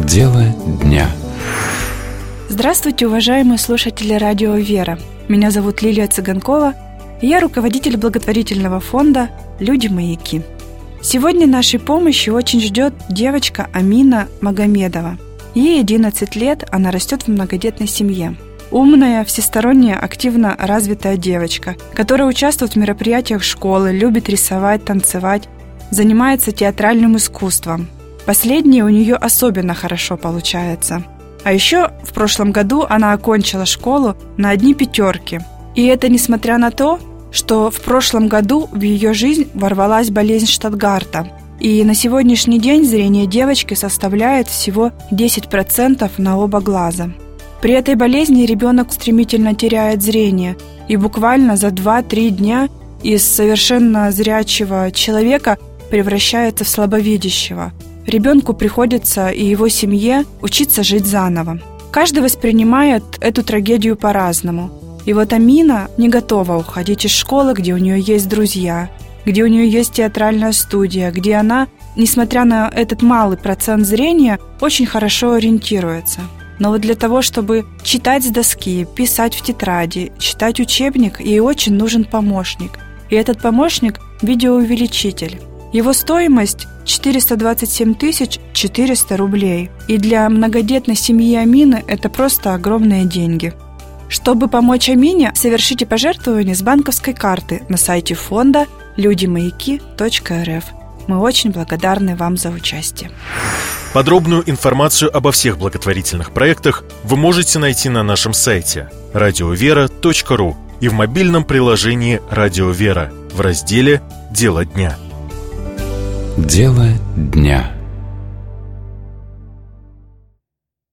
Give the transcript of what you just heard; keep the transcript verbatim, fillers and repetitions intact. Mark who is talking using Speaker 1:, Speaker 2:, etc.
Speaker 1: Дело дня.
Speaker 2: Здравствуйте, уважаемые слушатели радио «Вера». Меня зовут Лилия Цыганкова, и я руководитель благотворительного фонда «Люди-маяки». Сегодня нашей помощи очень ждет девочка Амина Магомедова. Ей одиннадцать лет, она растет в многодетной семье. Умная, всесторонне активно развитая девочка, которая участвует в мероприятиях школы, любит рисовать, танцевать, занимается театральным искусством. Последнее у нее особенно хорошо получается. А еще в прошлом году она окончила школу на одни пятерки. И это несмотря на то, что в прошлом году в ее жизнь ворвалась болезнь Штутгарта. И на сегодняшний день зрение девочки составляет всего десять процентов на оба глаза. При этой болезни ребенок стремительно теряет зрение, и буквально за два-три дня из совершенно зрячего человека превращается в слабовидящего. Ребенку приходится и его семье учиться жить заново. Каждый воспринимает эту трагедию по-разному. И вот Амина не готова уходить из школы, где у нее есть друзья, где у нее есть театральная студия, где она, несмотря на этот малый процент зрения, очень хорошо ориентируется. Но вот для того, чтобы читать с доски, писать в тетради, читать учебник, ей очень нужен помощник. И этот помощник – видеоувеличитель. Его стоимость – четыреста двадцать семь тысяч четыреста рублей. И для многодетной семьи Амины это просто огромные деньги. Чтобы помочь Амине, совершите пожертвование с банковской карты на сайте фонда люди маяки точка эр эф. Мы очень благодарны вам за участие.
Speaker 3: Подробную информацию обо всех благотворительных проектах вы можете найти на нашем сайте радио вера точка ру и в мобильном приложении «Радио Вера» в разделе «Дело дня».
Speaker 1: Дело дня.